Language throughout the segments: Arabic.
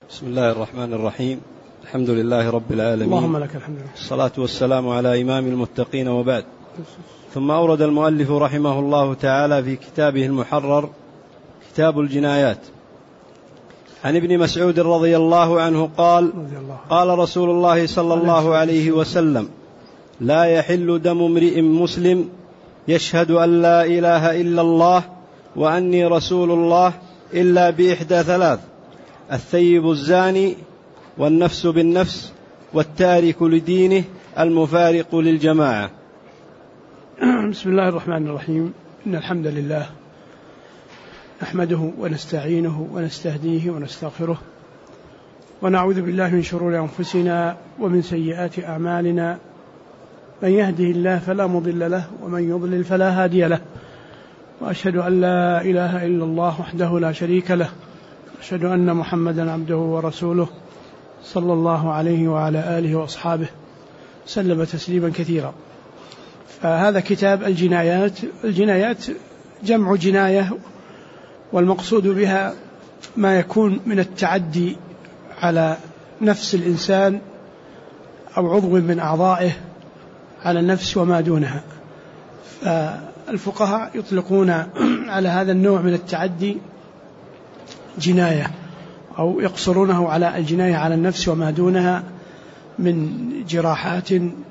بسم الله الرحمن الرحيم. الحمد لله رب العالمين، اللهم لك الحمد. الصلاة والسلام على إمام المتقين، وبعد. ثم أورد المؤلف رحمه الله تعالى في كتابه المحرر كتاب الجنايات عن ابن مسعود رضي الله عنه قال: قال رسول الله صلى الله عليه وسلم: لا يحل دم امرئ مسلم يشهد أن لا إله إلا الله وأني رسول الله إلا بإحدى ثلاث: الثيب الزاني، والنفس بالنفس، والتارك لدينه، المفارق للجماعة. بسم الله الرحمن الرحيم. إن الحمد لله نحمده ونستعينه ونستهديه ونستغفره، ونعوذ بالله من شرور أنفسنا ومن سيئات أعمالنا. من يهده الله فلا مضل له، ومن يضلل فلا هادي له. وأشهد أن لا إله إلا الله وحده لا شريك له، أشهد أن محمدا عبده ورسوله صلى الله عليه وعلى آله وأصحابه سلم تسليما كثيرا. فهذا كتاب الجنايات. الجنايات جمع جناية، والمقصود بها ما يكون من التعدي على نفس الإنسان أو عضو من أعضائه على النفس وما دونها. فالفقهاء يطلقون على هذا النوع من التعدي جناية، أو يقصرونه على الجناية على النفس وما دونها من جراحات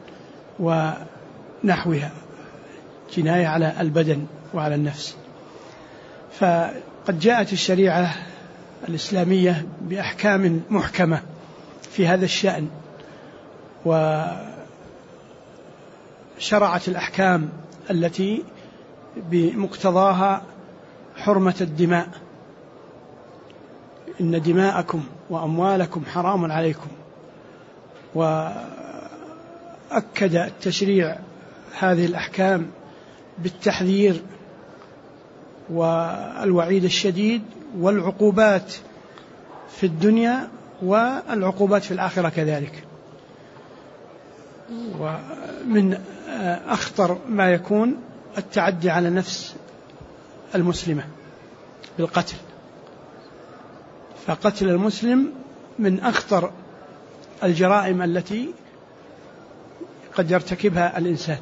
ونحوها، جناية على البدن وعلى النفس. فقد جاءت الشريعة الإسلامية بأحكام محكمة في هذا الشأن، وشرعت الأحكام التي بمقتضاها حرمة الدماء: إن دماءكم وأموالكم حرام عليكم. وأكد التشريع هذه الأحكام بالتحذير والوعيد الشديد والعقوبات في الدنيا والعقوبات في الآخرة كذلك. ومن أخطر ما يكون التعدي على نفس المسلمة بالقتل، فقتل المسلم من أخطر الجرائم التي قد يرتكبها الإنسان.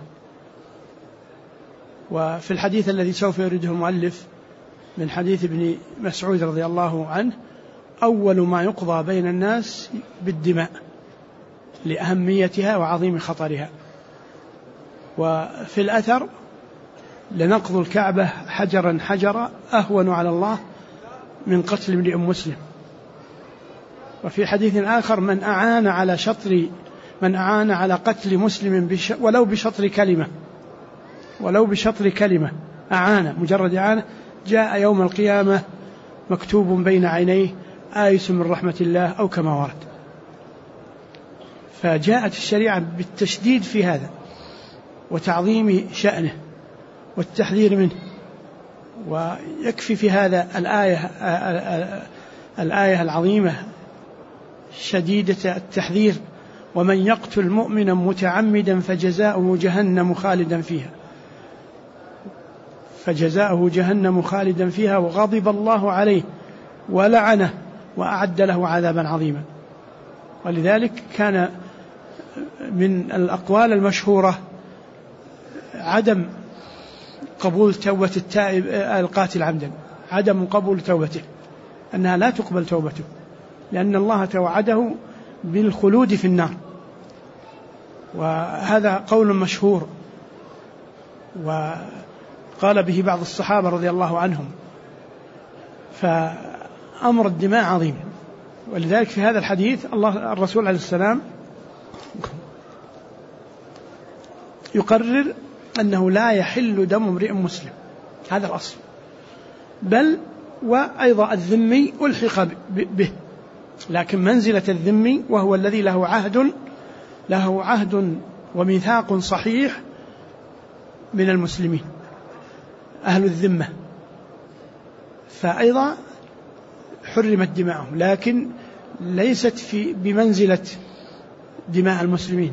وفي الحديث الذي سوف يريده المؤلف من حديث ابن مسعود رضي الله عنه: أول ما يقضى بين الناس بالدماء لأهميتها وعظيم خطرها. وفي الأثر: لنقض الكعبة حجرا حجرا أهون على الله من قتل امرئ مسلم. وفي حديث آخر: من أعان على قتل مسلم ولو بشطر كلمة أعانة، مجرد إعانة، جاء يوم القيامة مكتوب بين عينيه آيس من رحمة الله، أو كما ورد. فجاءت الشريعة بالتشديد في هذا وتعظيم شأنه والتحذير منه. ويكفي في هذا الآية العظيمة شديدة التحذير: ومن يقتل مؤمنا متعمدا فجزاؤه جهنم خالدا فيها وغضب الله عليه ولعنه وأعد له عذابا عظيما. ولذلك كان من الأقوال المشهورة عدم قبول توبة التائب القاتل عمدا، عدم قبول توبته، أنها لا تقبل توبته، لأن الله توعده بالخلود في النار. وهذا قول مشهور، وقال به بعض الصحابة رضي الله عنهم. فأمر الدماء عظيم. ولذلك في هذا الحديث الرسول عليه السلام يقرر أنه لا يحل دم امرئ مسلم، هذا الأصل. بل وأيضا الذمي ألحق به، لكن منزلة الذمي وهو الذي له عهد وميثاق صحيح من المسلمين، أهل الذمة، فأيضا حرمت دماءهم، لكن ليست بمنزلة دماء المسلمين.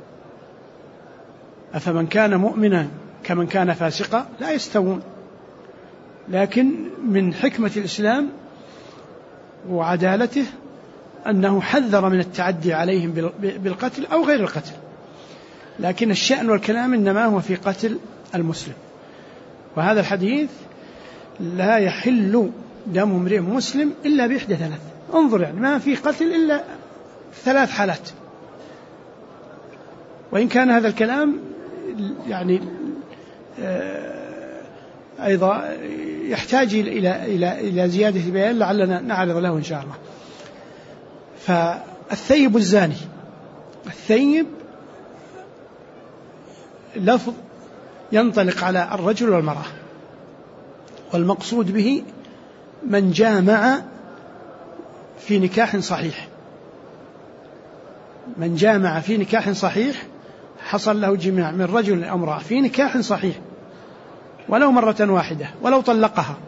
أفمن كان مؤمنا كمن كان فاسقا لا يستوون. لكن من حكمة الإسلام وعدالته أنه حذر من التعدي عليهم بالقتل أو غير القتل، لكن الشأن والكلام إنما هو في قتل المسلم. وهذا الحديث لا يحل دم امرئ مسلم إلا بإحدى ثلاث. انظر، يعني ما في قتل إلا 3 حالات. وإن كان هذا الكلام يعني أيضا يحتاج إلى زيادة بيان لعلنا نعرض له إن شاء الله. فالثيب الزاني، الثيب لفظ ينطلق على الرجل والمرأة، والمقصود به من جامع في نكاح صحيح. من جامع في نكاح صحيح، حصل له جماع من رجل أو امرأة في نكاح صحيح ولو مرة واحدة ولو طلقها،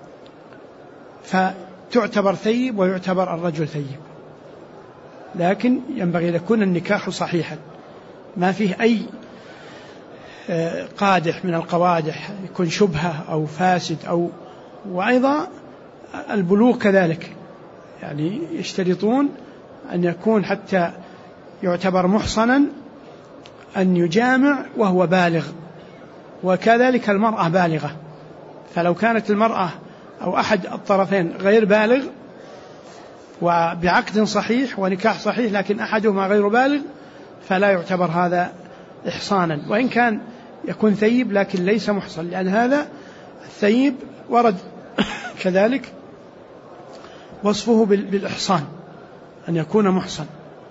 فتعتبر ثيب ويعتبر الرجل ثيب. لكن ينبغي أن يكون النكاح صحيحا، ما فيه أي قادح من القوادح، يكون شبهة أو فاسد وأيضا البلوغ كذلك، يعني يشترطون أن يكون حتى يعتبر محصنا أن يجامع وهو بالغ، وكذلك المرأة بالغة. فلو كانت المرأة أو أحد الطرفين غير بالغ وبعقد صحيح ونكاح صحيح لكن أحدهما غير بالغ فلا يعتبر هذا إحصانا، وإن كان يكون ثيب لكن ليس محصن، لأن هذا الثيب ورد كذلك وصفه بالإحصان أن يكون محصن.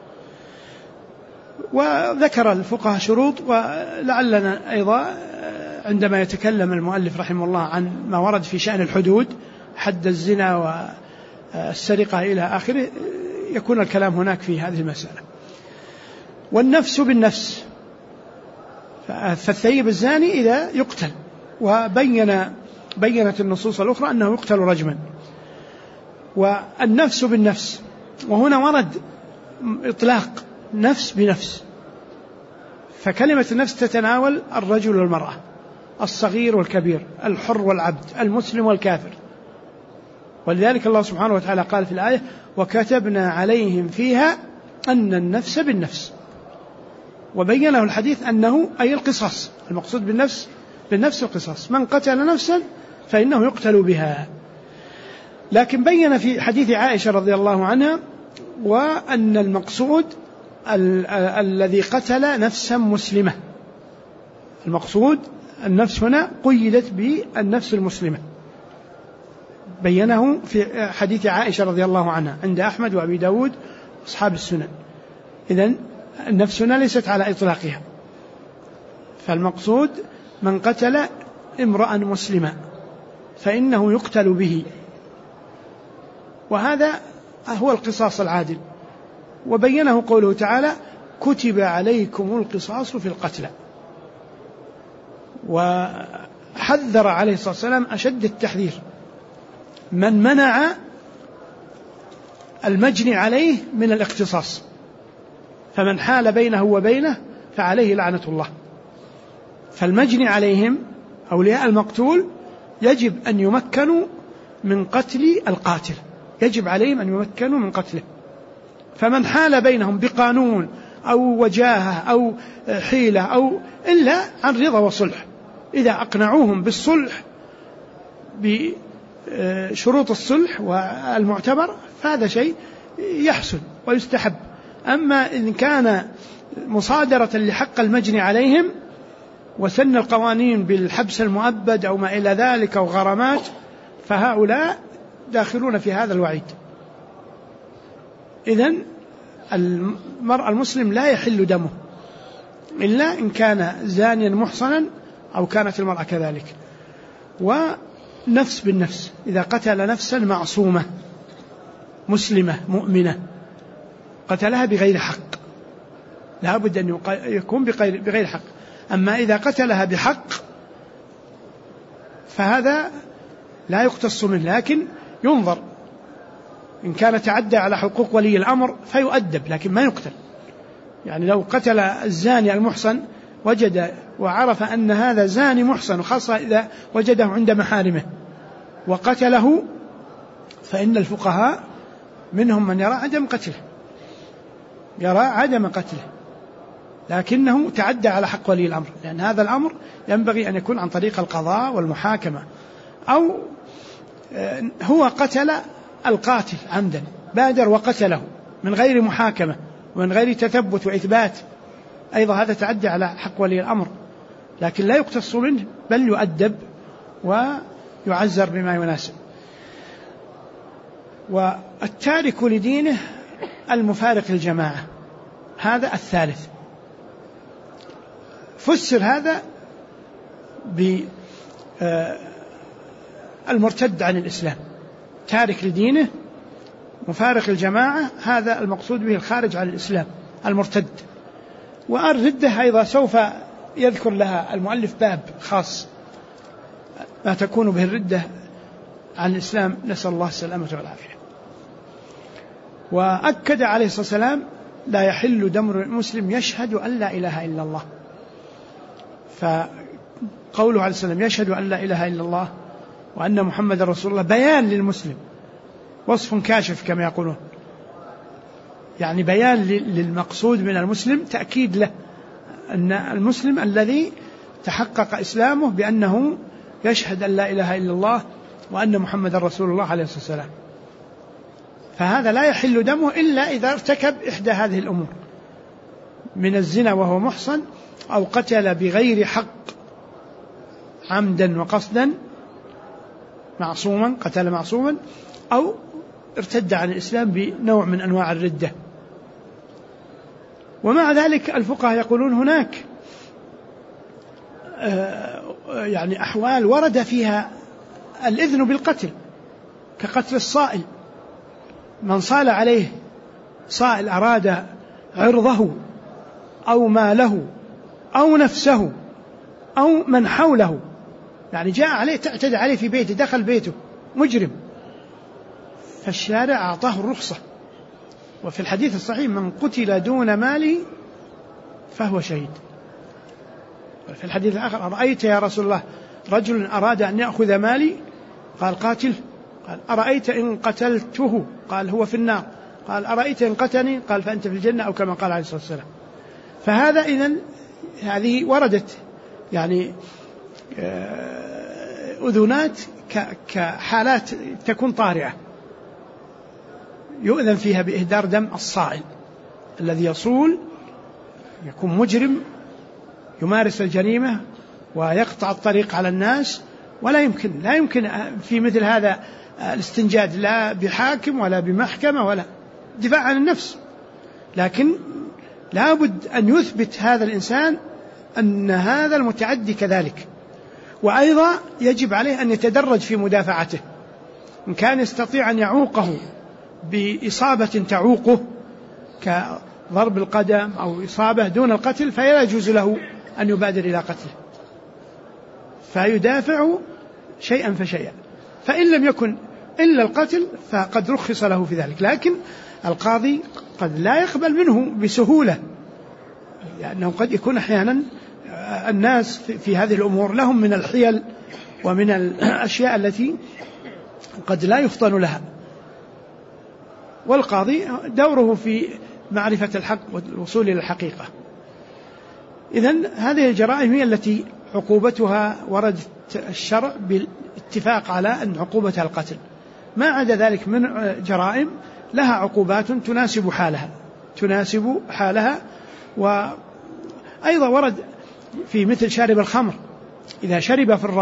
وذكر الفقهاء شروط، ولعلنا أيضا عندما يتكلم المؤلف رحمه الله عن ما ورد في شأن الحدود، حد الزنا والسرقة إلى آخره، يكون الكلام هناك في هذه المسألة. والنفس بالنفس، فالثيب الزاني إذا يقتل، وبينت النصوص الأخرى أنه يقتل رجما. والنفس بالنفس، وهنا ورد إطلاق نفس بنفس، فكلمة النفس تتناول الرجل والمرأة، الصغير والكبير، الحر والعبد، المسلم والكافر. ولذلك الله سبحانه وتعالى قال في الآية: وكتبنا عليهم فيها أن النفس بالنفس. وبين له الحديث أنه أي القصاص، المقصود بالنفس القصاص، من قتل نفسا فإنه يقتل بها. لكن بين في حديث عائشة رضي الله عنها وأن المقصود الذي قتل نفسا مسلمة، المقصود النفس هنا قيدت بالنفس المسلمة، بينه في حديث عائشة رضي الله عنها عند أحمد وأبي داود وأصحاب السنن. إذن النفس هنا ليست على إطلاقها، فالمقصود من قتل امرأ مسلما فإنه يقتل به، وهذا هو القصاص العادل. وبينه قوله تعالى: كتب عليكم القصاص في القتلى. وحذر عليه الصلاة والسلام أشد التحذير من منع المجني عليه من الاقتصاص، فمن حال بينه وبينه فعليه لعنة الله. فالمجني عليهم أولياء المقتول يجب أن يمكنوا من قتل القاتل، يجب عليهم أن يمكنوا من قتله. فمن حال بينهم بقانون أو وجاهة أو حيلة أو إلا عن رضا وصلح، إذا أقنعوهم بالصلح بشروط الصلح والمعتبر فهذا شيء يحسن ويستحب. أما إن كان مصادرة لحق المجني عليهم وسن القوانين بالحبس المؤبد أو ما إلى ذلك أو غرامات، فهؤلاء داخلون في هذا الوعيد. إذن المرء المسلم لا يحل دمه إلا إن كان زانيا محصنا أو كانت المرأة كذلك. ونفس بالنفس، إذا قتل نفسا معصومة مسلمة مؤمنة قتلها بغير حق، لا بد أن يكون بغير حق. أما إذا قتلها بحق فهذا لا يقتص منه، لكن ينظر إن كان تعدى على حقوق ولي الأمر فيؤدب، لكن ما يقتل. يعني لو قتل الزاني المحصن وجد وعرف أن هذا زاني محصن، وخاصة إذا وجده عند محارمه وقتله، فإن الفقهاء منهم من يرى عدم قتله، يرى عدم قتله، لكنه تعدى على حق ولي الأمر، لأن هذا الأمر ينبغي أن يكون عن طريق القضاء والمحاكمة، أو هو قتل القاتل عمدا، بادر وقتله من غير محاكمة ومن غير تثبت وإثبات، أيضا هذا تعدى على حق ولي الأمر، لكن لا يقتص منه بل يؤدب ويعزر بما يناسب. والتارك لدينه المفارق للجماعة، هذا الثالث. فسر هذا بالمرتد عن الإسلام، تارك لدينه مفارق الجماعة، هذا المقصود به الخارج عن الإسلام المرتد. والردة أيضا سوف يذكر لها المؤلف باب خاص ما تكون به الردة عن الإسلام، نسأل الله السلامة والعافية. وأكد عليه الصلاة والسلام لا يحل دم المسلم يشهد أن لا إله إلا الله، فقوله عليه السلام يشهد أن لا إله إلا الله وأن محمد رسول الله بيان للمسلم، وصف كاشف كما يقولون، يعني بيان للمقصود من المسلم، تأكيد له أن المسلم الذي تحقق إسلامه بأنه يشهد أن لا إله إلا الله وأن محمد رسول الله عليه الصلاة والسلام، فهذا لا يحل دمه إلا إذا ارتكب إحدى هذه الأمور من الزنا وهو محصن، أو قتل بغير حق عمدا وقصدا معصوما، قتل معصوما، أو ارتد عن الإسلام بنوع من أنواع الردة. ومع ذلك الفقهاء يقولون هناك يعني أحوال ورد فيها الإذن بالقتل، كقتل الصائل، من صال عليه صائل أراد عرضه أو ماله أو نفسه أو من حوله، يعني جاء عليه تعتدى عليه في بيته، دخل بيته مجرم، فالشارع أعطاه الرخصة. وفي الحديث الصحيح من قتل دون ماله فهو شهيد. في الحديث الآخر أرأيت يا رسول الله رجل أراد أن يأخذ مالي، قال قاتل، قال أرأيت إن قتلته، قال هو في النار، قال أرأيت إن قتلني، قال فأنت في الجنة، أو كما قال عليه الصلاة والسلام. فهذا إذن هذه وردت يعني أذنات كحالات تكون طارئة يؤذن فيها بإهدار دم الصائل الذي يصول، يكون مجرم يمارس الجريمة ويقطع الطريق على الناس، ولا يمكن في مثل هذا الاستنجاد لا بحاكم ولا بمحكمة ولا دفاع عن النفس، لكن لا بد أن يثبت هذا الإنسان أن هذا المتعدي كذلك. وأيضا يجب عليه أن يتدرج في مدافعته، إن كان يستطيع أن يعوقه بإصابة تعوقه كضرب القدم أو إصابة دون القتل، فلا يجوز له أن يبادر إلى قتله، فيدافع شيئا فشيئا. فإن لم يكن إلا القتل فقد رخص له في ذلك، لكن القاضي قد لا يقبل منه بسهولة، لأنه قد يكون أحيانا الناس في هذه الأمور لهم من الحيل ومن الأشياء التي قد لا يفطن لها، والقاضي دوره في معرفة الحق والوصول إلى الحقيقة. إذن هذه الجرائم هي التي عقوبتها وردت الشرع بالاتفاق على أن عقوبتها القتل. ما عدا ذلك من جرائم لها عقوبات تناسب حالها. وأيضا ورد في مثل شارب الخمر إذا شرب في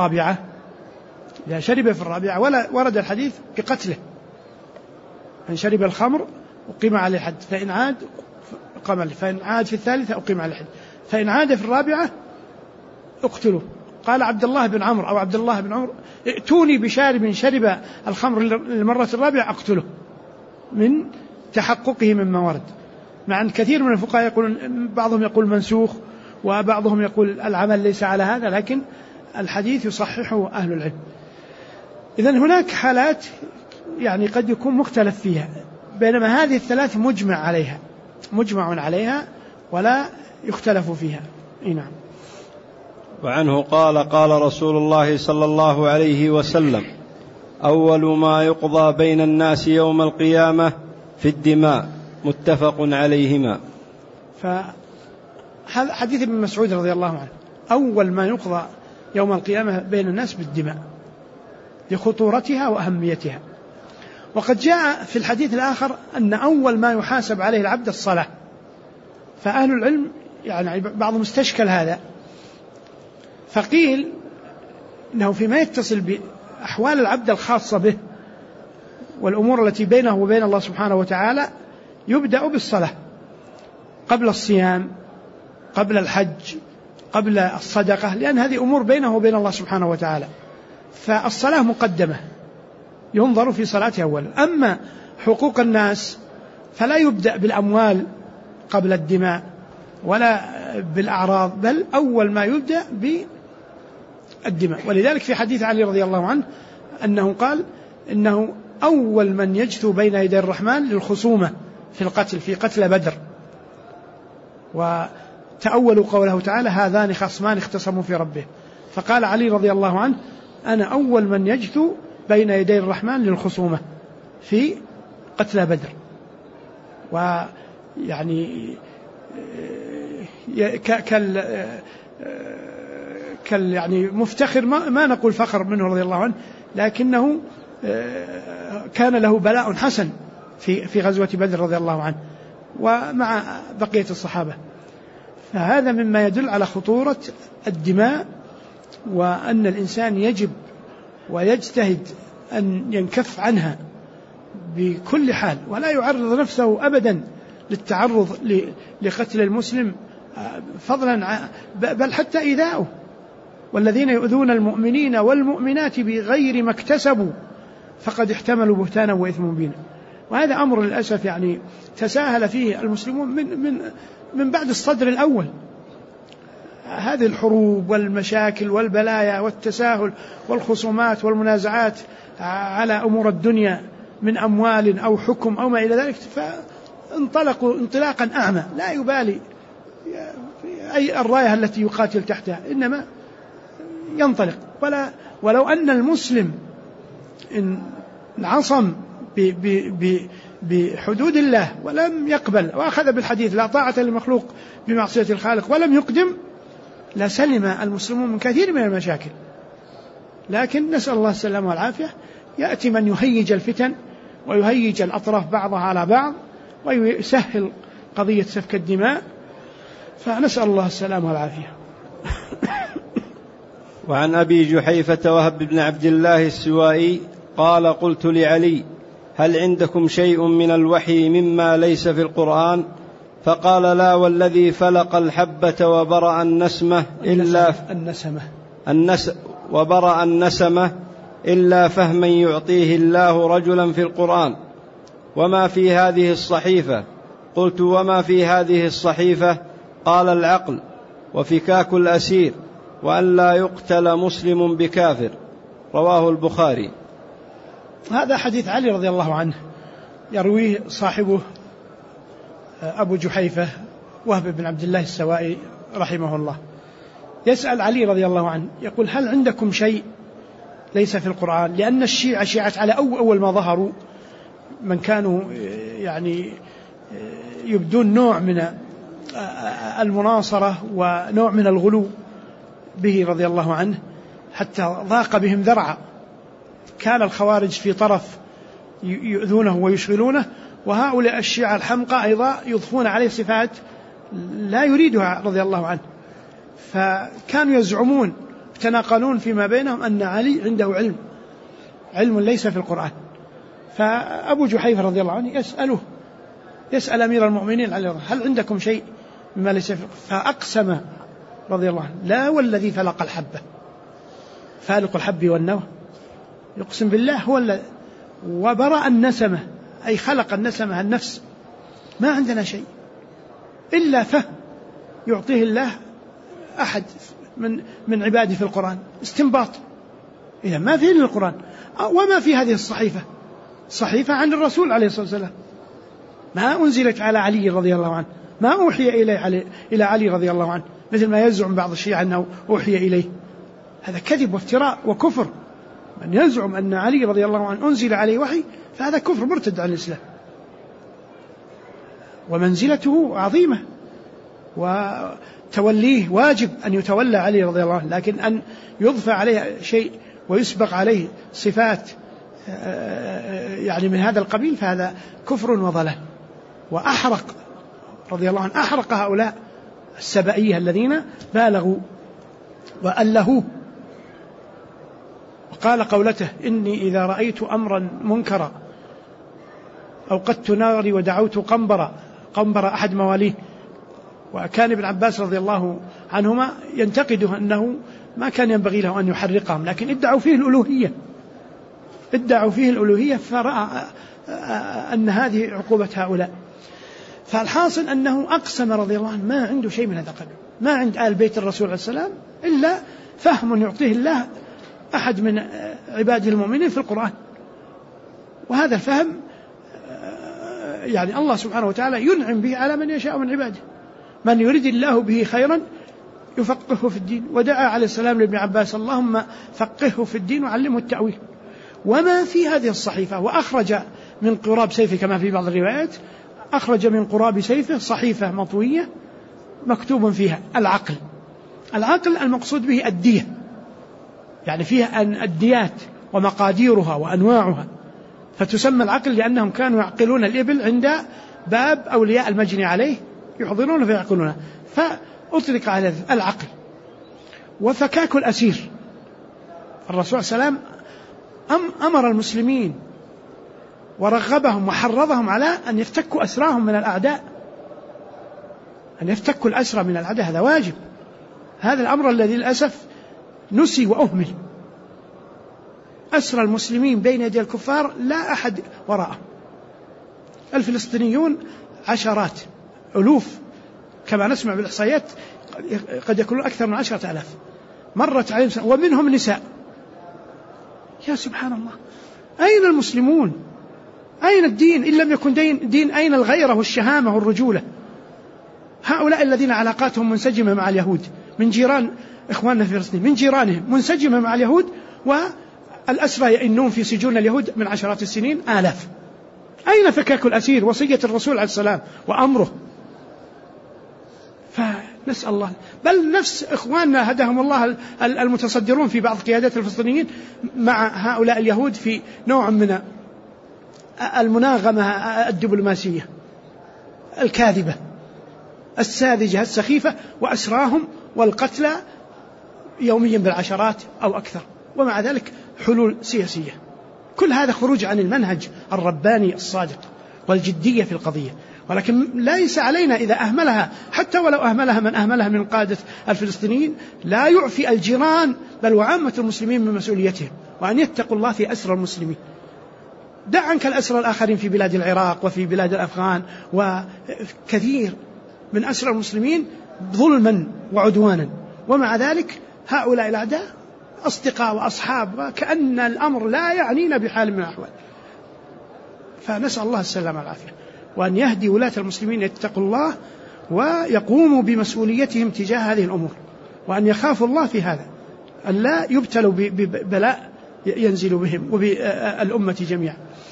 الرابعة ولا ورد الحديث بقتله، من شرب الخمر أقيم عليه الحد، فإن عاد أقام عليه، فإن عاد في الثالثة أقيم عليه الحد، فإن عاد في الرابعة اقتلوه. قال عبد الله بن عمرو ائتوني بشارب شرب الخمر للمرة الرابعة أقتله، من تحققه مما ورد. مع أن كثير من الفقهاء يقولون، بعضهم يقول منسوخ وبعضهم يقول العمل ليس على هذا، لكن الحديث يصححه أهل العلم. إذن هناك حالات يعني قد يكون مختلف فيها، بينما هذه الثلاث مجمع عليها ولا يختلف فيها. نعم. وعنه قال رسول الله صلى الله عليه وسلم: أول ما يقضى بين الناس يوم القيامة في الدماء متفق عليهما. فحديث ابن مسعود رضي الله عنه أول ما يقضى يوم القيامة بين الناس بالدماء لخطورتها وأهميتها. وقد جاء في الحديث الآخر أن أول ما يحاسب عليه العبد الصلاة. فأهل العلم يعني بعضهم استشكل هذا، فقيل إنه فيما يتصل بأحوال العبد الخاصة به والأمور التي بينه وبين الله سبحانه وتعالى يبدأ بالصلاة قبل الصيام، قبل الحج، قبل الصدقة، لأن هذه أمور بينه وبين الله سبحانه وتعالى، فالصلاة مقدمة ينظر في صلاتها أولا. أما حقوق الناس فلا يبدأ بالأموال قبل الدماء ولا بالأعراض، بل أول ما يبدأ بالدماء. ولذلك في حديث علي رضي الله عنه أنه قال إنه أول من يجثو بين يدي الرحمن للخصومة في القتل، في قتل بدر. وتأولوا قوله تعالى هذان خصمان اختصموا في ربه، فقال علي رضي الله عنه أنا أول من يجثو بين يدي الرحمن للخصومة في قتل بدر. ويعني يعني مفتخر، ما نقول فخر منه رضي الله عنه، لكنه كان له بلاء حسن في غزوة بدر رضي الله عنه ومع بقية الصحابة. فهذا مما يدل على خطورة الدماء، وأن الإنسان يجب ويجتهد أن ينكف عنها بكل حال، ولا يعرض نفسه أبدا للتعرض لقتل المسلم، فضلا بل حتى إيذاؤه. والذين يؤذون المؤمنين والمؤمنات بغير ما اكتسبوا فقد احتملوا بهتانا وإثما مبينا. وهذا أمر للأسف يعني تساهل فيه المسلمون من بعد الصدر الأول. هذه الحروب والمشاكل والبلايا والتساهل والخصومات والمنازعات على أمور الدنيا من أموال أو حكم أو ما إلى ذلك، فانطلقوا انطلاقا أعمى لا يبالي أي الراية التي يقاتل تحتها، إنما ينطلق. ولو أن المسلم إن عصم بحدود الله ولم يقبل وأخذ بالحديث لا طاعة للمخلوق بمعصية الخالق ولم يقدم، لسلم المسلمون من كثير من المشاكل. لكن نسأل الله السلامة والعافية، يأتي من يهيج الفتن ويهيج الأطراف بعضها على بعض ويسهل قضية سفك الدماء، فنسأل الله السلامة والعافية. وعن أبي جحيفة وهب بن عبد الله السوائي قال قلت لعلي هل عندكم شيء من الوحي مما ليس في القرآن؟ فقال لا والذي فلق الحبة وبرأ النسمة إلا فهما يعطيه الله رجلا في القرآن. وما في هذه الصحيفة؟ قلت وما في هذه الصحيفة؟ قال العقل وفكاك الأسير وأن لا يقتل مسلم بكافر. رواه البخاري. هذا حديث علي رضي الله عنه يرويه صاحبه أبو جحيفة وهب بن عبد الله السوائي رحمه الله، يسأل علي رضي الله عنه يقول هل عندكم شيء ليس في القرآن؟ لأن شيعة على أول ما ظهروا من كانوا يعني يبدون نوع من المناصرة ونوع من الغلو به رضي الله عنه حتى ضاق بهم ذرعا. كان الخوارج في طرف يؤذونه ويشغلونه، وهؤلاء الشيعة الحمقى أيضا يضفون عليه صفات لا يريدها رضي الله عنه. فكانوا يزعمون يتناقلون فيما بينهم أن علي عنده علم ليس في القرآن. فأبو جحيفة رضي الله عنه يسأل أمير المؤمنين عليه هل عندكم شيء مما ليس في القرآن؟ فأقسم رضي الله عنه لا والذي فلق الحبة، فالق الحب والنوى، يقسم بالله هو الذي وبرأ النسمة، أي خلق النسمة النفس. ما عندنا شيء إلا فهم يعطيه الله أحد من عباده في القرآن، استنباط. إذا ما في القرآن. وما في هذه الصحيفة؟ صحيفة عن الرسول عليه الصلاة والسلام، ما أنزلت على علي رضي الله عنه، ما أوحي إلى علي رضي الله عنه مثل ما يزعم بعض الشيعة أنه أوحي إليه. هذا كذب وافتراء وكفر. من يزعم أن علي رضي الله عنه أنزل عليه وحي فهذا كفر مرتد عن الإسلام. ومنزلته عظيمة، وتوليه واجب أن يتولى علي رضي الله عنه، لكن أن يضفى عليه شيء ويسبق عليه صفات يعني من هذا القبيل فهذا كفر وضلال. وأحرق رضي الله عنه، أحرق هؤلاء السبائية الذين بالغوا وألهوه، وقال قولته: إني إذا رأيت أمرا منكرا أوقدت ناري ودعوت قنبر أحد مواليه. وكان ابن عباس رضي الله عنهما ينتقده أنه ما كان ينبغي له أن يحرقهم، لكن ادعوا فيه الألوهية فرأى أن هذه عقوبة هؤلاء. فالحاصل أنه أقسم رضي الله عنه ما عنده شيء من هذا القبيل، ما عند آل بيت الرسول عليه السلام إلا فهم يعطيه الله أحد من عباده المؤمنين في القرآن، وهذا الفهم يعني الله سبحانه وتعالى ينعم به على من يشاء من عباده. من يريد الله به خيرا يفقهه في الدين. ودعا عليه السلام لابن عباس: اللهم فقهه في الدين وعلمه التأويل. وما في هذه الصحيفة، وأخرج من قراب سيفه كما في بعض الروايات، أخرج من قراب سيفه صحيفة مطوية مكتوب فيها العقل المقصود به الدية، يعني فيها الديات ومقاديرها وأنواعها، فتسمى العقل لأنهم كانوا يعقلون الإبل عند باب أولياء المجني عليه، يحضرون فيعقلونها، فأطلق على العقل. وفكاك الأسير، الرسول صلى الله عليه وسلم أمر المسلمين ورغبهم وحرضهم على أن يفتكوا أسراهم من الأعداء، أن يفتكوا الأسرى من الأعداء، هذا واجب. هذا الأمر الذي للأسف نسي وأهمل. أسرى المسلمين بين يدي الكفار لا أحد وراءه. الفلسطينيون عشرات ألوف كما نسمع بالإحصائيات، قد يكونون أكثر من 10,000 مرت عليهم سنة، ومنهم نساء. يا سبحان الله، أين المسلمون؟ أين الدين؟ إن لم يكن دين أين الغيرة والشهامة والرجولة؟ هؤلاء الذين علاقاتهم منسجمة مع اليهود من جيران إخواننا في فلسطين، من جيرانهم منسجمة مع اليهود، والأسرى يئنون في سجون اليهود من عشرات السنين آلاف. أين فكاك الأسير؟ وصية الرسول عليه السلام وأمره. فنسأل الله، بل نفس إخواننا هداهم الله المتصدرون في بعض قيادات الفلسطينيين مع هؤلاء اليهود في نوع من المناغمة الدبلوماسية الكاذبة الساذجة السخيفة، وأسراهم والقتلى يوميا بالعشرات أو أكثر، ومع ذلك حلول سياسية. كل هذا خروج عن المنهج الرباني الصادق والجدية في القضية. ولكن ليس علينا إذا أهملها، حتى ولو أهملها من أهملها من قادة الفلسطينيين، لا يعفي الجيران بل وعامة المسلمين من مسؤوليتهم، وأن يتقوا الله في أسر المسلمين. دع عنك الأسر الآخرين في بلاد العراق وفي بلاد الأفغان، وكثير من أسر المسلمين ظلما وعدوانا، ومع ذلك هؤلاء الأعداء أصدقاء وأصحاب، وكأن الأمر لا يعنينا بحال من الأحوال. فنسأل الله السلامة والعافية، وأن يهدي ولاة المسلمين يتقوا الله ويقوموا بمسؤوليتهم تجاه هذه الأمور، وأن يخافوا الله في هذا، أن لا يبتلوا ببلاء ينزل بهم وبالأمة جميعا.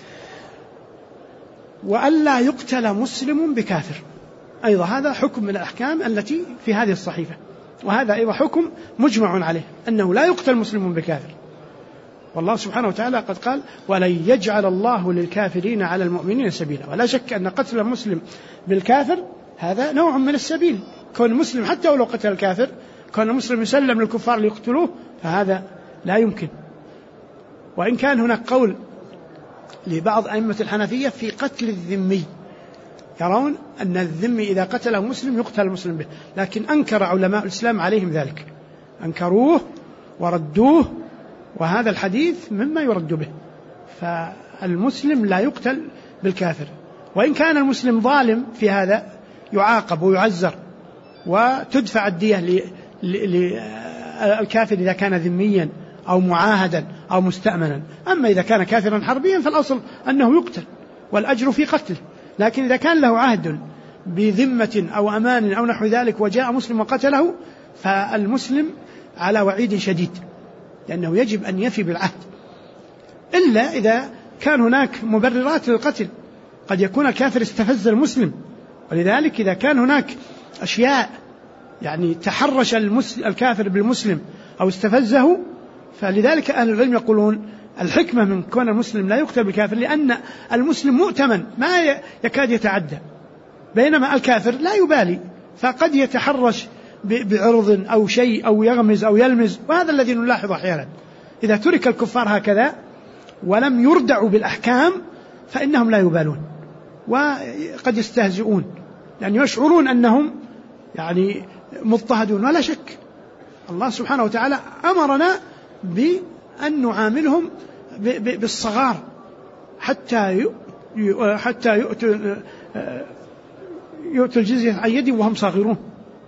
وأن لا يقتل مسلم بكافر، أيضا هذا حكم من الأحكام التي في هذه الصحيفة، وهذا أيضا حكم مجمع عليه، أنه لا يقتل مسلم بكافر. والله سبحانه وتعالى قد قال: ولن يجعل الله للكافرين على المؤمنين سبيلا. ولا شك أن قتل المسلم بالكافر هذا نوع من السبيل. كون المسلم حتى ولو قتل الكافر، كون المسلم يسلم للكفار ليقتلوه، فهذا لا يمكن. وإن كان هناك قول لبعض أئمة الحنفية في قتل الذمي، يرون أن الذمي إذا قتله مسلم يقتل المسلم به، لكن أنكر علماء الإسلام عليهم ذلك، أنكروه وردوه، وهذا الحديث مما يرد به. فالمسلم لا يقتل بالكافر، وإن كان المسلم ظالم في هذا يعاقب ويعزر وتدفع الدية للكافر إذا كان ذميا أو معاهدا أو مستأمنا. أما إذا كان كافرا حربيا فالأصل أنه يقتل والأجر في قتله. لكن إذا كان له عهد بذمة أو أمان أو نحو ذلك وجاء مسلم وقتله، فالمسلم على وعيد شديد، لأنه يجب أن يفي بالعهد، إلا إذا كان هناك مبررات للقتل. قد يكون الكافر استفز المسلم ولذلك إذا كان هناك أشياء يعني تحرش الكافر بالمسلم أو استفزه، فلذلك أهل العلم يقولون الحكمة من كون المسلم لا يقتل بالكافر لأن المسلم مؤتمن ما يكاد يتعدى، بينما الكافر لا يبالي، فقد يتحرش بعرض أو شيء أو يغمز أو يلمز، وهذا الذي نلاحظ أحيانا إذا ترك الكفار هكذا ولم يردعوا بالأحكام فإنهم لا يبالون وقد يستهزئون، يعني يشعرون أنهم يعني مضطهدون. ولا شك الله سبحانه وتعالى أمرنا بأن نعاملهم بالصغار حتى يؤتوا الجزية عن يد وهم صاغرون.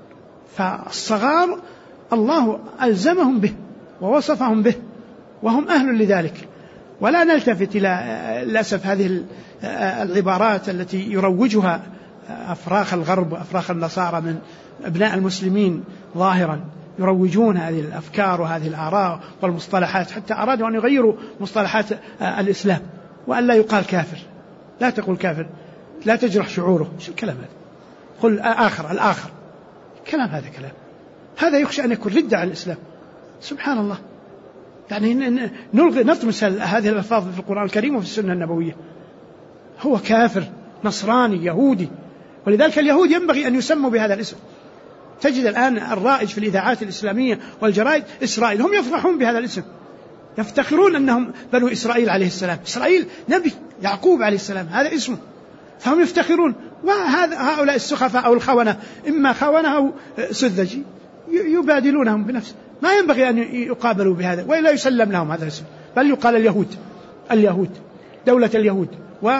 فالصغار الله ألزمهم به ووصفهم به وهم أهل لذلك. ولا نلتفت إلى للأسف هذه العبارات التي يروجها أفراخ الغرب وأفراخ النصارى من أبناء المسلمين ظاهرا، يروجون هذه الأفكار وهذه الآراء والمصطلحات، حتى أرادوا أن يغيروا مصطلحات الإسلام، وأن لا يقال كافر، لا تقول كافر، لا تجرح شعوره. شو الكلام هذا؟ قل الآخر، كلام هذا كلام، هذا يخشى أن يكون ردة على الإسلام. سبحان الله، يعني نطمس هذه الألفاظ في القرآن الكريم وفي السنة النبوية. هو كافر، نصراني، يهودي، ولذلك اليهود ينبغي أن يسموا بهذا الاسم. تجد الآن الرائج في الإذاعات الإسلامية والجرائد إسرائيل، هم يفرحون بهذا الاسم، يفتخرون أنهم بنو إسرائيل عليه السلام. إسرائيل نبي يعقوب عليه السلام، هذا اسمه، فهم يفتخرون. وهؤلاء السخفاء أو الخونة، إما خونة أو سذج، يبادلونهم بنفس، ما ينبغي أن يقابلوا بهذا، وإلا يسلم لهم هذا الاسم، بل يقال اليهود، دولة اليهود،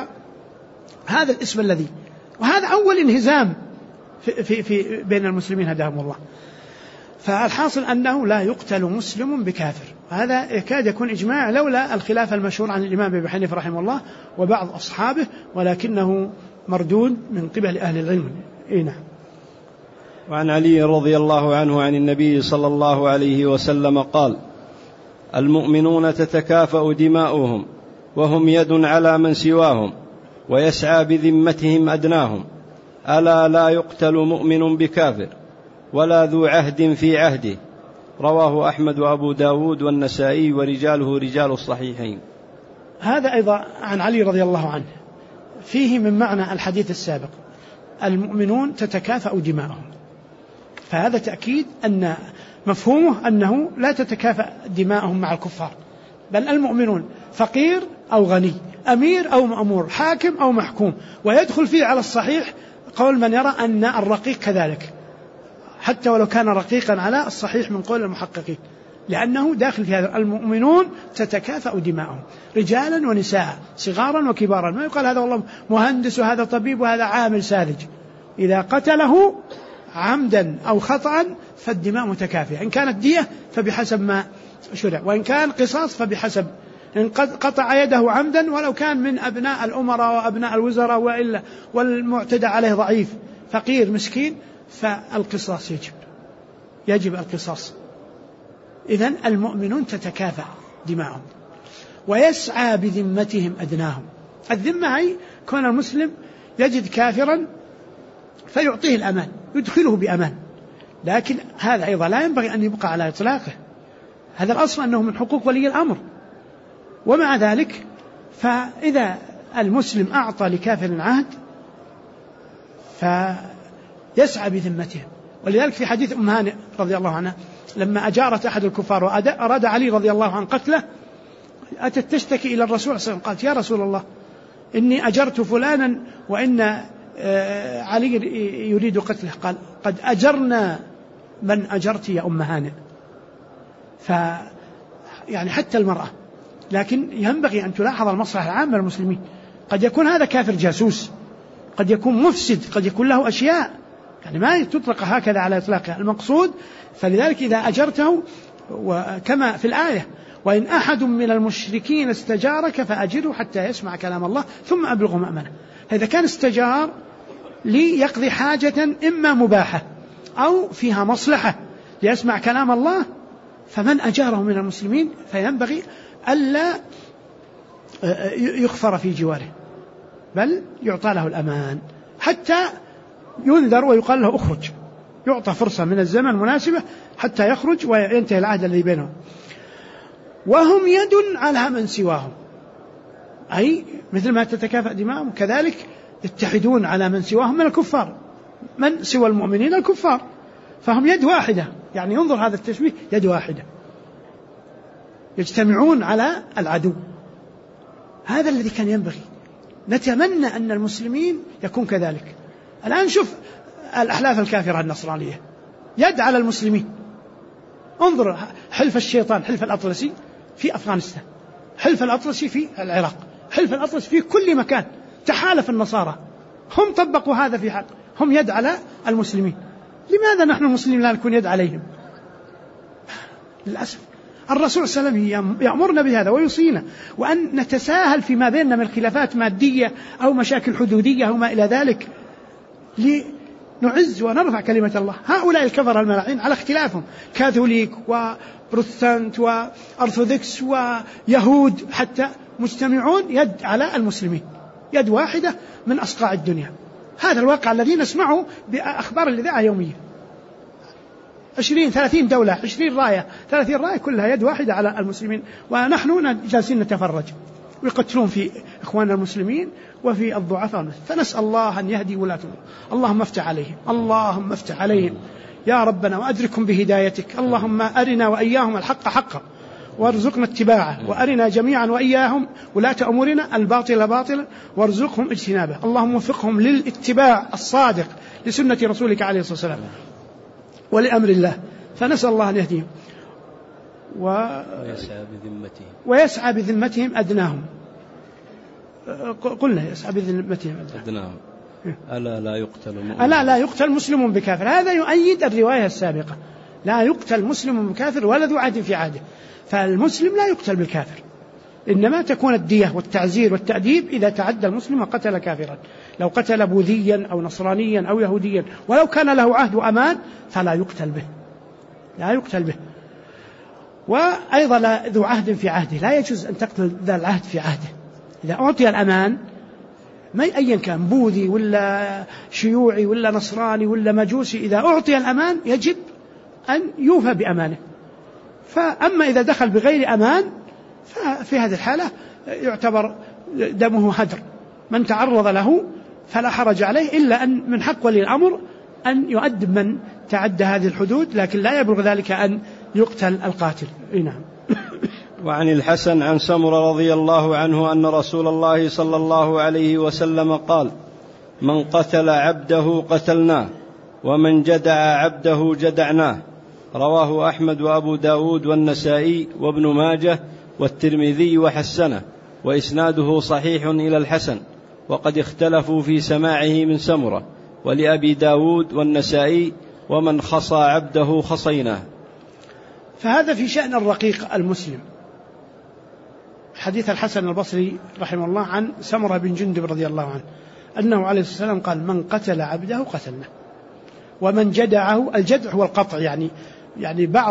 وهذا الاسم الذي، وهذا أول انهزام في بين المسلمين هداهم الله. فالحاصل أنه لا يقتل مسلم بكافر، هذا يكاد يكون إجماع لولا الخلاف المشهور عن الإمام أبي حنيفة رحمه الله وبعض أصحابه، ولكنه مردود من قبل أهل العلم. نعم. وعن علي رضي الله عنه عن النبي صلى الله عليه وسلم قال: المؤمنون تتكافأ دماؤهم وهم يد على من سواهم ويسعى بذمتهم أدناهم، ألا لا يقتل مؤمن بكافر ولا ذو عهد في عهده. رواه أحمد وأبو داود والنسائي ورجاله رجال الصحيحين. هذا أيضا عن علي رضي الله عنه، فيه من معنى الحديث السابق، المؤمنون تتكافأ دماؤهم، فهذا تأكيد أن مفهومه أنه لا تتكافأ دماؤهم مع الكفار، بل المؤمنون فقير أو غني، أمير أو مأمور، حاكم أو محكوم. ويدخل فيه على الصحيح قول من يرى أن الرقيق كذلك، حتى ولو كان رقيقا على الصحيح من قول المحققين، لأنه داخل في هذا. المؤمنون تتكافأ دماؤهم، رجالا ونساء، صغارا وكبارا، ما يقال هذا والله مهندس وهذا طبيب وهذا عامل ساذج. إذا قتله عمدا أو خطأ فالدماء متكافئة، إن كانت دية فبحسب ما شرع، وإن كان قصاص فبحسب. إن قطع يده عمدا ولو كان من أبناء الأمراء وأبناء الوزراء وإلا والمعتدى عليه ضعيف فقير مسكين، فالقصاص يجب القصاص. إذن المؤمنون تتكافأ دماؤهم ويسعى بذمتهم أدناهم. الذمة هي كون المسلم يجد كافرا فيعطيه الأمان، يدخله بأمان، لكن هذا أيضا لا ينبغي أن يبقى على إطلاقه، هذا الأصل أنه من حقوق ولي الأمر. ومع ذلك فإذا المسلم أعطى لكافر عهد فيسعى بذمته. ولذلك في حديث أم هانئ رضي الله عنها لما أجارت أحد الكفار وأراد علي رضي الله عنه قتله، أتت تشتكي إلى الرسول صلى الله عليه وسلم، قالت: يا رسول الله، إني أجرت فلانا وإن علي يريد قتله. قال: قد أجرنا من أجرت يا أم هانئ. يعني حتى المرأة، لكن ينبغي أن تلاحظ المصلحة العامة للمسلمين. قد يكون هذا كافر جاسوس، قد يكون مفسد، قد يكون له أشياء، يعني ما تطلق هكذا على إطلاقها المقصود. فلذلك إذا أجرته، وكما في الآية: وإن أحد من المشركين استجارك فأجره حتى يسمع كلام الله ثم أبلغه مأمنه. إذا كان استجار ليقضي حاجة إما مباحة أو فيها مصلحة ليسمع كلام الله، فمن أجاره من المسلمين فينبغي ألا يخفر في جواره، بل يعطى له الأمان حتى ينذر ويقال له اخرج، يعطى فرصة من الزمن مناسبة حتى يخرج وينتهي العهد الذي بينهم. وهم يد على من سواهم، أي مثل ما تتكافأ دماؤهم كذلك يتحدون على من سواهم من الكفار، من سوى المؤمنين الكفار، فهم يد واحدة. يعني ينظر هذا التشبيه، يد واحدة يجتمعون على العدو. هذا الذي كان ينبغي، نتمنى أن المسلمين يكون كذلك. الآن شوف الأحلاف الكافرة النصرانية يد على المسلمين. انظر حلف الشيطان، حلف الأطلسي في أفغانستان، حلف الأطلسي في العراق، حلف الأطلسي في كل مكان، تحالف النصارى، هم طبقوا هذا في حق، هم يد على المسلمين. لماذا نحن المسلمين لا نكون يد عليهم؟ للأسف الرسول صلى الله عليه وسلم يأمرنا بهذا ويوصينا، وأن نتساهل فيما بيننا من خلافات مادية أو مشاكل حدودية أو ما إلى ذلك لنعز ونرفع كلمة الله. هؤلاء الكفر الملاعين على اختلافهم، كاثوليك وبروتستانت وأرثوذكس ويهود حتى، مجتمعون يد على المسلمين، يد واحدة من أصقاع الدنيا. هذا الواقع الذي نسمعه بأخبار الإذاعة يوميا، 20-30 دولة، 20 راية، 30 راية، كلها يد واحدة على المسلمين، ونحن جالسين نتفرج ويقتلون في إخواننا المسلمين وفي الضعفاء. فنسأل الله أن يهدي ولاة الأمور. اللهم افتح عليهم، اللهم افتح عليهم يا ربنا، وأدركهم بهدايتك. اللهم أرنا وإياهم الحق حقا وارزقنا اتباعه، وأرنا جميعا وإياهم ولاة أمورنا الباطل باطلا وارزقهم اجتنابه. اللهم وفقهم للاتباع الصادق لسنة رسولك عليه الصلاة والسلام ولأمر الله. فنسأل الله أن يهديهم ويسعى بذمتهم أدناهم. قلنا يسعى بذمتهم أدناهم. ألا لا يقتل مسلم بكافر. هذا يؤيد الرواية السابقة، لا يقتل مسلم بكافر ولا ذو عهد في عهده. فالمسلم لا يقتل بالكافر، إنما تكون الدية والتعزير والتأديب إذا تعدى المسلم وقتل كافرا. لو قتل بوذيا أو نصرانيا أو يهوديا ولو كان له عهد وأمان فلا يقتل به، لا يقتل به. وأيضا لا ذو عهد في عهده، لا يجوز أن تقتل ذا العهد في عهده. إذا أعطي الأمان، ما أيا كان بوذي ولا شيوعي ولا نصراني ولا مجوسي، إذا أعطي الأمان يجب أن يوفى بأمانه. فأما إذا دخل بغير أمان ففي هذه الحالة يعتبر دمه هدر. من تعرض له فلا حرج عليه، إلا أن من حق ولي الأمر أن يؤدب من تعدى هذه الحدود، لكن لا يبلغ ذلك أن يقتل القاتل. نعم. وعن الحسن عن سمرة رضي الله عنه أن رسول الله صلى الله عليه وسلم قال: من قتل عبده قتلناه، ومن جدع عبده جدعناه. رواه أحمد وأبو داود والنسائي وابن ماجه والترمذي وحسنه، وإسناده صحيح إلى الحسن، وقد اختلفوا في سماعه من سمرة. ولأبي داود والنسائي: ومن خصى عبده خصيناه. فهذا في شأن الرقيق المسلم. حديث الحسن البصري رحمه الله عن سمرة بن جندب رضي الله عنه أنه عليه الصلاة والسلام قال: من قتل عبده قتلناه، ومن جدعه، الجدع هو القطع، يعني بعض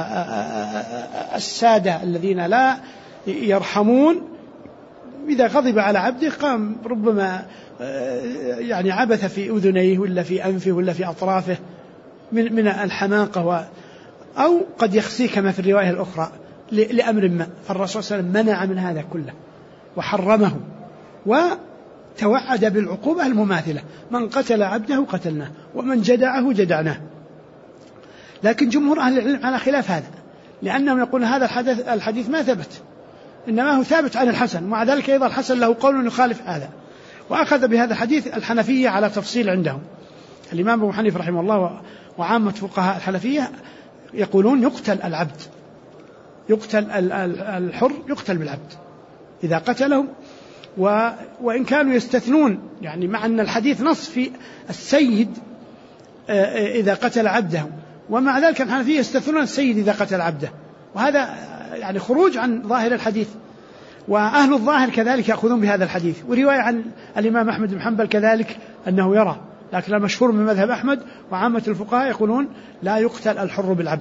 السادة الذين لا يرحمون إذا غضب على عبده قام ربما يعني عبث في أذنيه ولا في أنفه ولا في أطرافه من الحماقة، أو قد يخزيه كما في الرواية الأخرى لأمر ما. فالرسول صلى الله عليه وسلم منع من هذا كله وحرمه وتوعد بالعقوبة المماثلة: من قتل عبده قتلناه، ومن جدعه جدعناه. لكن جمهور أهل العلم على خلاف هذا، لأنهم يقولون هذا الحديث ما ثبت، إنما هو ثابت عن الحسن، ومع ذلك أيضا الحسن له قول يخالف هذا. وأخذ بهذا الحديث الحنفية على تفصيل عندهم. الإمام أبو حنيفة رحمه الله وعامة فقهاء الحنفية يقولون يقتل العبد، يقتل الحر، يقتل بالعبد إذا قتله. وإن كانوا يستثنون، يعني مع أن الحديث نص في السيد إذا قتل عبده، ومع ذلك الحنفية يستثنون السيد إذا قتل عبده، وهذا يعني خروج عن ظاهر الحديث. وأهل الظاهر كذلك يأخذون بهذا الحديث. ورواية عن الإمام أحمد بن حنبل كذلك أنه يرى، لكن المشهور من مذهب أحمد وعامة الفقهاء يقولون لا يقتل الحر بالعبد.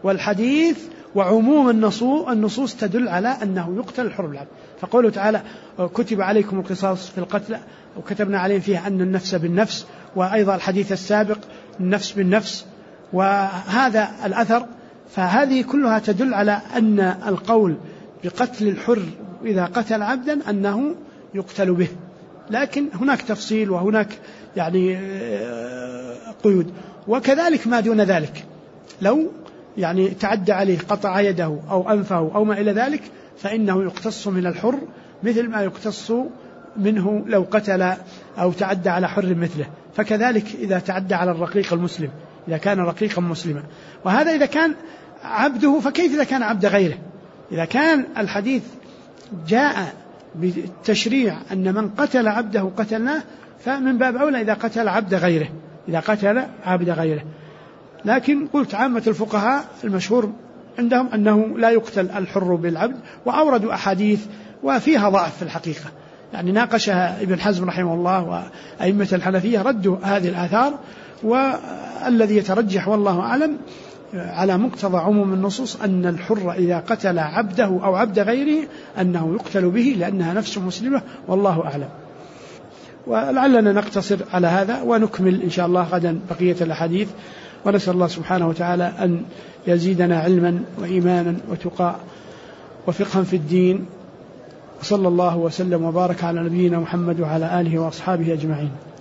والحديث وعموم النصوص تدل على أنه يقتل الحر بالعبد. فقوله تعالى كتب عليكم القصاص في القتلى وكتبنا عليهم فيها أن النفس بالنفس، وأيضا الحديث السابق النفس بالنفس، وهذا الأثر، فهذه كلها تدل على أن القول بقتل الحر إذا قتل عبدا أنه يقتل به. لكن هناك تفصيل وهناك يعني قيود. وكذلك ما دون ذلك، لو يعني تعدى عليه قطع يده أو أنفه أو ما إلى ذلك فإنه يقتص من الحر مثل ما يقتص منه لو قتل أو تعدى على حر مثله. فكذلك إذا تعدى على الرقيق المسلم إذا كان رقيقا مسلما. وهذا إذا كان عبده، فكيف إذا كان عبد غيره؟ إذا كان الحديث جاء بالتشريع أن من قتل عبده قتلناه، فمن باب أولى إذا قتل عبد غيره، إذا قتل عبد غيره. لكن قلت عامة الفقهاء المشهور عندهم أنه لا يقتل الحر بالعبد، وأوردوا أحاديث وفيها ضعف في الحقيقة، يعني ناقشها ابن حزم رحمه الله وأئمة الحنفية ردوا هذه الآثار. والذي يترجح والله أعلم على مقتضى عموم النصوص أن الحر إذا قتل عبده أو عبد غيره أنه يقتل به لأنها نفس مسلمة، والله أعلم. ولعلنا نقتصر على هذا ونكمل إن شاء الله غدا بقية الأحاديث، ونسأل الله سبحانه وتعالى أن يزيدنا علما وإيمانا وتقى وفقها في الدين. صلى الله وسلم وبارك على نبينا محمد وعلى آله وأصحابه أجمعين.